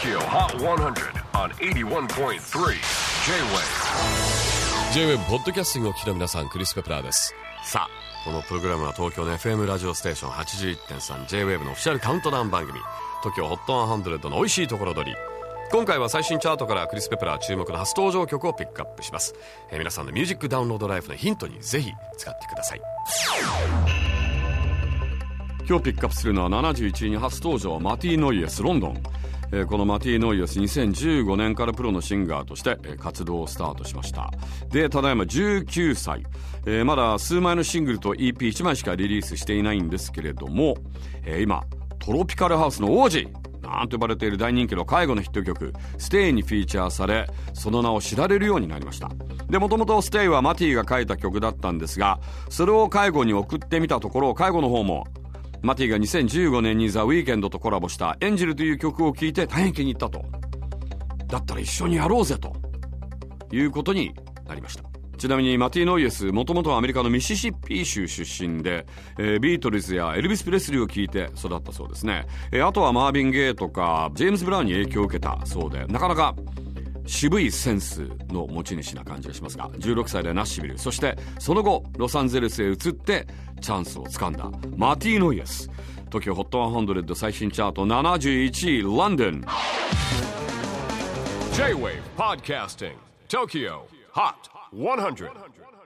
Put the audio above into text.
Tokyo Hot 100 on 81.3 J-Wave。 J-Wave ポッドキャスティングをお聞きの皆さん、クリス・ペプラーです。さあ、このプログラムは東京の FM ラジオステーション 81.3 J-Wave のオフィシャルカウントダウン番組 TOKYO HOT 100の美味しいところ取り。今回は最新チャートからクリス・ペプラー注目の初登場曲をピックアップします。皆さんのミュージックダウンロードライフのヒントにぜひ使ってください。今日ピックアップするのは71位に初登場、マティ・ノイエス、ロンドン。このマティ・ノイエス、2015年からプロのシンガーとして活動をスタートしました。で、ただいま19歳、まだ数枚のシングルと EP1 枚しかリリースしていないんですけれども、今トロピカルハウスの王子なんと呼ばれている大人気の介護のヒット曲ステイにフィーチャーされ、その名を知られるようになりました。で、もともとステイはマティが書いた曲だったんですが、それを介護に送ってみたところ、介護の方もマティが2015年にザ・ウィーケンドとコラボしたエンジェルという曲を聴いて大変気に入ったと。だったら一緒にやろうぜということになりました。ちなみにマティ・ノイエス、もともとはアメリカのミシシッピ州出身で、ビートルズやエルビス・プレスリーを聴いて育ったそうですね。あとはマーヴィン・ゲイとかジェームズ・ブラウンに影響を受けたそうで、なかなか渋いセンスの持ち主な感じがしますが、16歳でナッシュビル、そしてその後ロサンゼルスへ移ってチャンスをつかんだマティ・ノイエス。 TOKYO HOT 100最新チャート71位、ロンドン。 J-Wave Podcasting Tokyo Hot 100